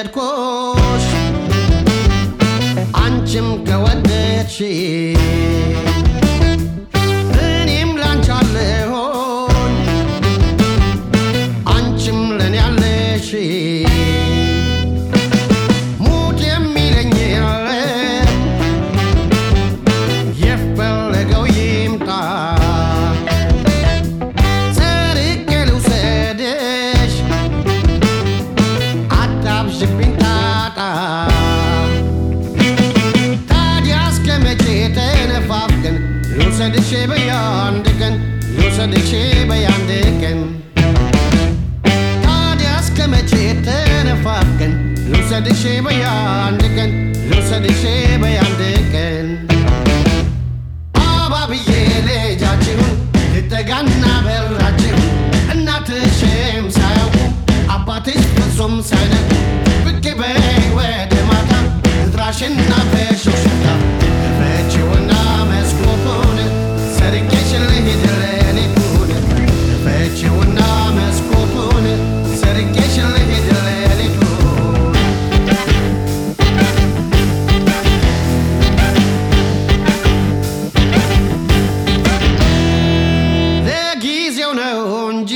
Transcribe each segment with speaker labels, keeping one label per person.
Speaker 1: ከወደድኩሽ አንቺም ከወደድሽ እኔም ላንቺ አለሁኝ አንቺም ለኔ አለሽ ሙት የሚለኝ የለም የፈለገው ይምጣ ሰርቄ ልውሰድሽ አታብዥብኝ ጣጣ ልውሰድሽ በያንድ ቀን ልውሰድሽ በያንድ ቀን ታዲያ እስከ መቼ ተነፋፍቀን ልውሰድሽ በያንድ ቀን ልውሰድሽ በያንድ ቀን አባብዬ ልጃችሁን ልጠጋና በራችሁን እናትሽም ሳያውቁ አባትሽ ፍጹም ሳይነቁ ብቅ በይ ወደ ማታ እጥራሽና በሽሽታ ፈቺውና መስኮቱን ሰርቄሽ ልሂድ ሌሊቱን ፈቺውና መስኮቱን ሰርቄሽ ልሂድ ሌሊቱን ለጊዜው ነው እንጂ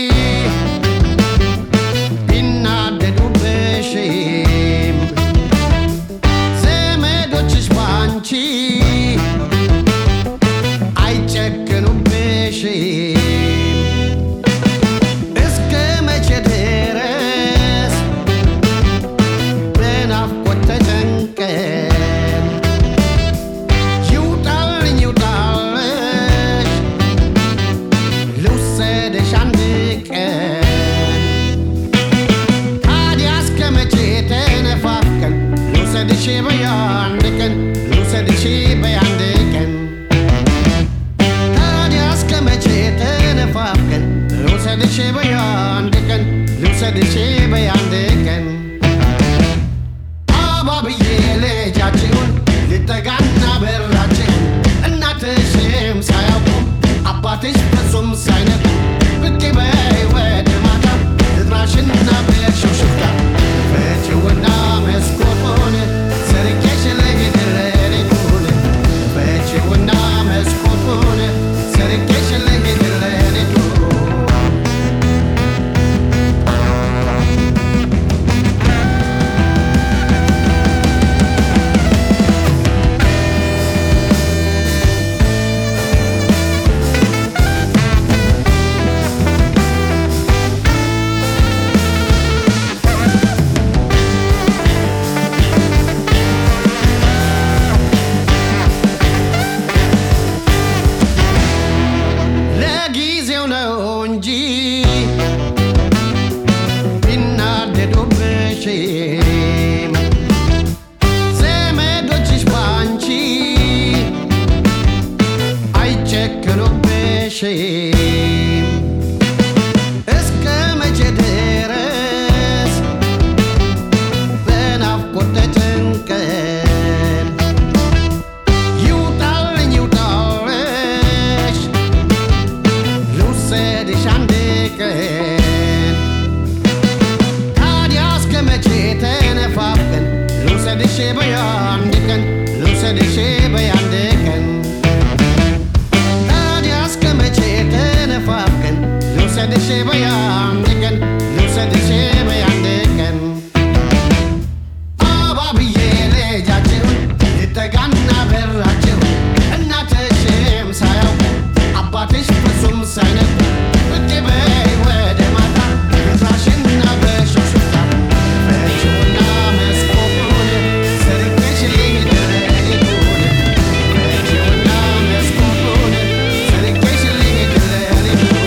Speaker 1: ቢናደዱብሽም ዘመዶችሽ ባንቺ እስከ መቼ ድረስ በናፍቆት ተጨንቀን ይውጣልኝ ይውጣልሽ ልውሰድሽ አንድ ቀን ታዲያ እስከ መቼ ተነፋፍቀን ልውሰድሽ በያንድ ቀን ልውሰድሽ በያንድ ቀን ልውሰድሽ በያንድ ቀን ልውሰድሽ በያንድ ቀን አባብዬ ልጃችሁን ልጠጋና በራችሁን እናትሽም ሳያውቁ አባትሽ ፍጹም ሳይነቁ ብቅ በይ ወደ ማታ እጥራሽና በሽሽታ ፈቺውና መስኮቱን ሰርቄሽ ልሂድ ሌሊቱን ፈቺውና መስኮቱን ሰርቄሽ ልሂድ ሌሊቱን ለጊዜው ነው እንጂ ቢናደዱብሽም ዘመዶችሽ ባንቺ አይጨክኑብሽም እስከ መቼ ድረስ በናፍቆት ተጨንቀን ይውጣልኝ ይውጣልሽ ልውሰድሽ አንድ ቀን ታዲያ እስከ መቼ ተነፋፍቀን ልውሰድሽ በያንድ ቀን ልውሰድሽ በያንድ ቀን ታዲያ እስከ መቼ ተነፋፍቀን ልውሰድሽ